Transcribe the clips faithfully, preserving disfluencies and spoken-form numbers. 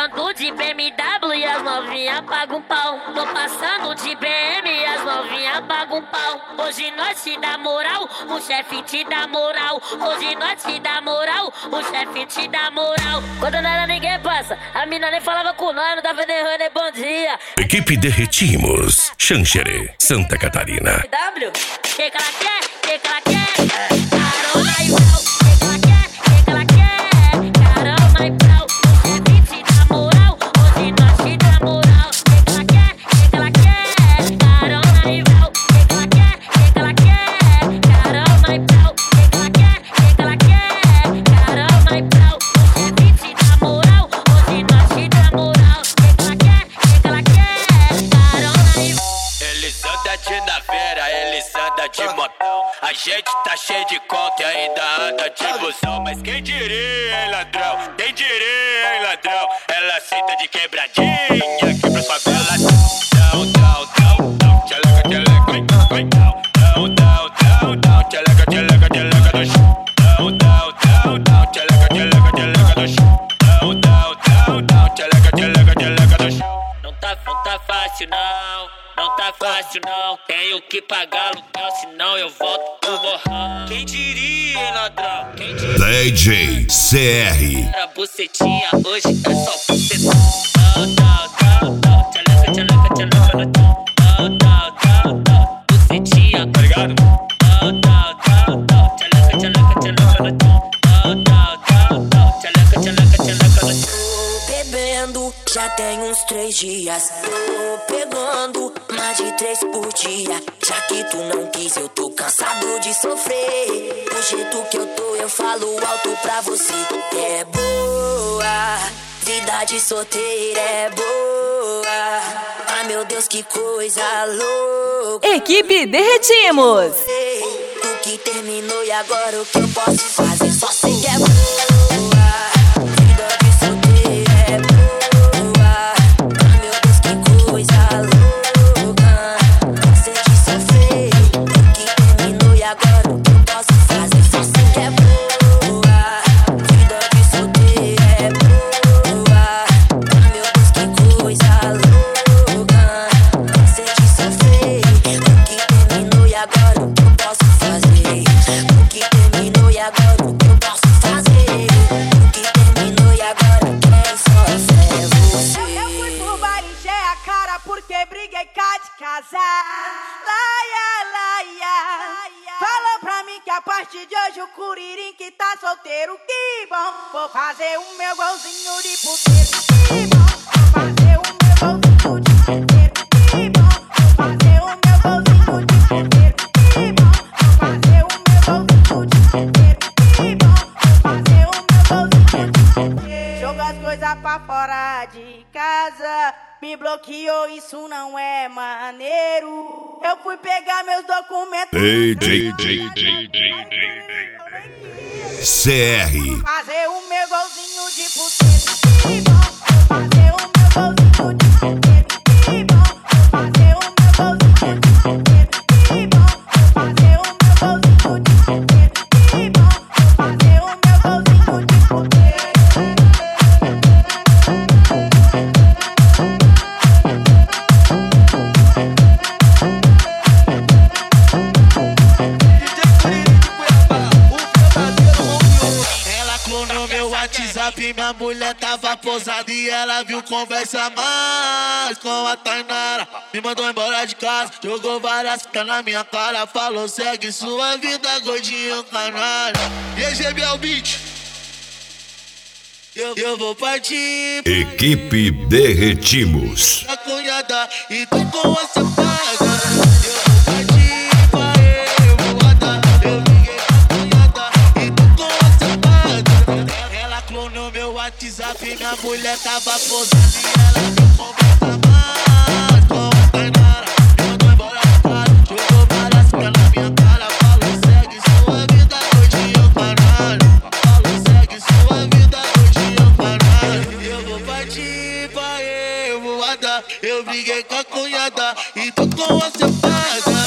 passando de B M W e as novinhas pagam um pau. Tô passando de B M e as novinhas pagam um pau. Hoje nós te dá moral, o chefe te dá moral. Hoje nós te dá moral, o chefe te dá moral. Quando não era ninguém passa, a mina nem falava com nós, não tava nem nem bom dia. Equipe Derretimos, Xanxerê, Santa Catarina. W, que que ela quer, que que ela quer? Carona e pau, que que ela quer, que que ela quer? Carona e pau, o chefe te dá moral, hoje nós te dá moral. Que que ela quer, que que ela quer? Carona e pau, que que ela quer, que que ela quer? Carona e pau, que que ela quer, que que ela quer? Carona e pau, o chefe te dá moral, hoje nós te dá moral. Que que ela quer, que que ela quer? Carona e pau. Eles andam de naveira, eles andam de motão. A gente tá cheio de conta e ainda anda de busão. Mas quem diria, hein, ladrão? Quem diria, hein, ladrão? Ela senta de quebradinha aqui pras favelas. Não, não, não, não, tcheleca, tcheleca, vai, não, não, não, não, não, tcheleca, tcheleca, tcheleca no chão. Não, não, não, não, tcheleca, tcheleca, tcheleca no chão. Não, não, não, não, tcheleca, tcheleca, tcheleca no chão. Não tá, não tá fácil não. Não tá fácil não, tenho que pagar aluguel, senão eu volto pro morrão. Quem diria, hein, ladrão? Quem diria? D J C R. Era bucetinha, hoje é só bucetão. Não, não, não, não, tcheleca, tcheleca, tcheleca no chão. Não, não, não, não, bucetinha, tá ligado? Não, não, não, não, tcheleca, tcheleca, tcheleca no chão. Não, não, não, não, tcheleca, tcheleca, tcheleca no chão. Bebendo, já tem uns três dias. Tô pegando mais de três por dia. Já que tu não quis, eu tô cansado de sofrer. Do jeito que eu tô, eu falo alto pra você. É boa, vida de solteira é boa. Ai meu Deus, que coisa louca. Equipe Derretimos. Tu que terminou e agora o que eu posso fazer? Só sei que é boa. A partir de hoje o Curirim que tá solteiro, que bom. Vou fazer o meu golzinho de puteiro, que bom. Vou fazer o meu golzinho de puteiro, que bom. Vou fazer o meu golzinho de puteiro, que bom. Vou fazer o meu golzinho de puteiro, que bom. Vou fazer o meu golzinho de puteiro. Jogo as coisas pra fora de casa, me bloqueou, isso não é maneiro. Eu fui pegar meus documentos. D J C R. Fazer o meu golzinho de puteiro, que bom. Fazer o meu golzinho de puteiro, que bom. Fazer o meu golzinho de puteiro, que bom. Fazer o meu golzinho de puteiro, que bom. Fazer o meu golzinho de puteiro. Minha mulher tava posada e ela viu conversa mais com a Tainara. Me mandou embora de casa, jogou várias fitas na minha cara. Falou, segue sua vida, gordinho canalha. E aí, G B é o beat. Eu, eu vou partir. Equipe Derretimos. A cunhada e tô com a safada. WhatsApp, minha mulher tava posando e ela viu conversa mais com a Tainara. Me mandou embora de casa, jogou várias fitas na minha cara. Falou, segue sua vida, gordinho caralho. Falou, segue sua vida, gordinho caralho. Eu vou partir pra Evoada. Eu briguei com a cunhada e tô com a safada.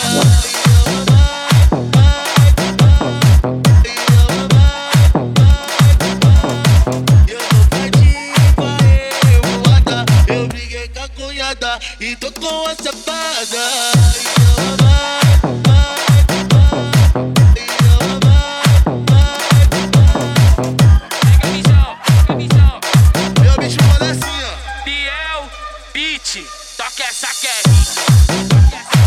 Eu vou partir pra Evoada. e tô com a safada. E ela vai, vai, vai. E ela vai, vai, vai. Pega a visão, pega a visão. Meu bicho manda assim, ó. Biel, beat, toca essa que é hit.